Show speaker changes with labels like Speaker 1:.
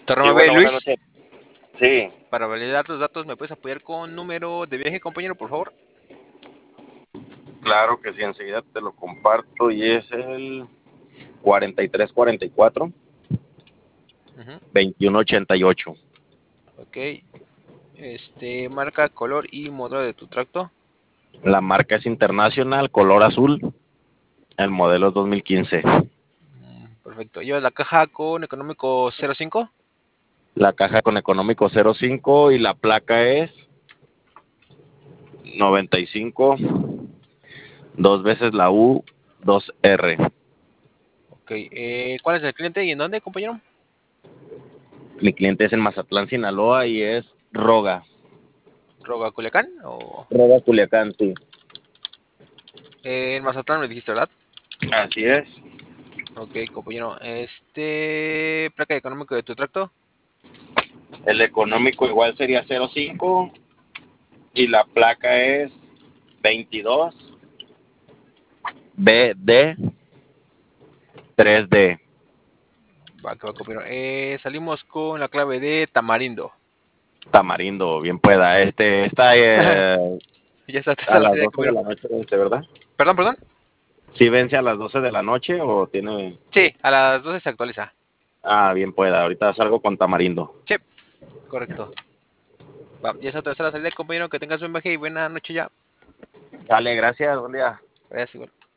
Speaker 1: Torre
Speaker 2: bueno, buenas
Speaker 1: Luis,
Speaker 2: noches. Sí,
Speaker 1: para validar tus datos, ¿me puedes apoyar con número de viaje, compañero, por favor?
Speaker 2: claro que sí, enseguida te lo comparto y es el 4344
Speaker 1: Ujú.
Speaker 2: 2188.
Speaker 1: Ok. Marca, color y modelo de tu tracto.
Speaker 2: La marca es Internacional, color azul, el modelo es 2015.
Speaker 1: Perfecto. ¿Llevas la caja con económico 05?
Speaker 2: La caja con económico 05 y la placa es 95, dos veces la U, 2R.
Speaker 1: Ok. ¿Cuál es el cliente y en dónde, compañero?
Speaker 2: Mi cliente es en Mazatlán, Sinaloa y es Roga.
Speaker 1: ¿Roga Culiacán?
Speaker 2: Roga Culiacán, sí.
Speaker 1: En Mazatlán me dijiste, ¿verdad?
Speaker 2: Así es.
Speaker 1: Ok, compañero. Placa de económico de tu tracto.
Speaker 2: El económico igual sería 05 y la placa es 22 BD 3D.
Speaker 1: Va, que va, compañero. Salimos con la clave de Tamarindo.
Speaker 2: Tamarindo, bien pueda. Está
Speaker 1: Ya está, te
Speaker 2: a
Speaker 1: la
Speaker 2: las
Speaker 1: salida,
Speaker 2: 12 de
Speaker 1: compañero.
Speaker 2: la noche, ¿verdad?
Speaker 1: Perdón, perdón.
Speaker 2: ¿Sí vence a las 12 de la noche o tiene...?
Speaker 1: Sí, a las 12 se actualiza.
Speaker 2: Ah, bien pueda. Ahorita salgo con Tamarindo.
Speaker 1: Sí, correcto. Va, ya está, te la salida, compañero. Que tengas buen viaje y buena noche ya.
Speaker 2: Dale, gracias. Buen día.
Speaker 1: Gracias, igual.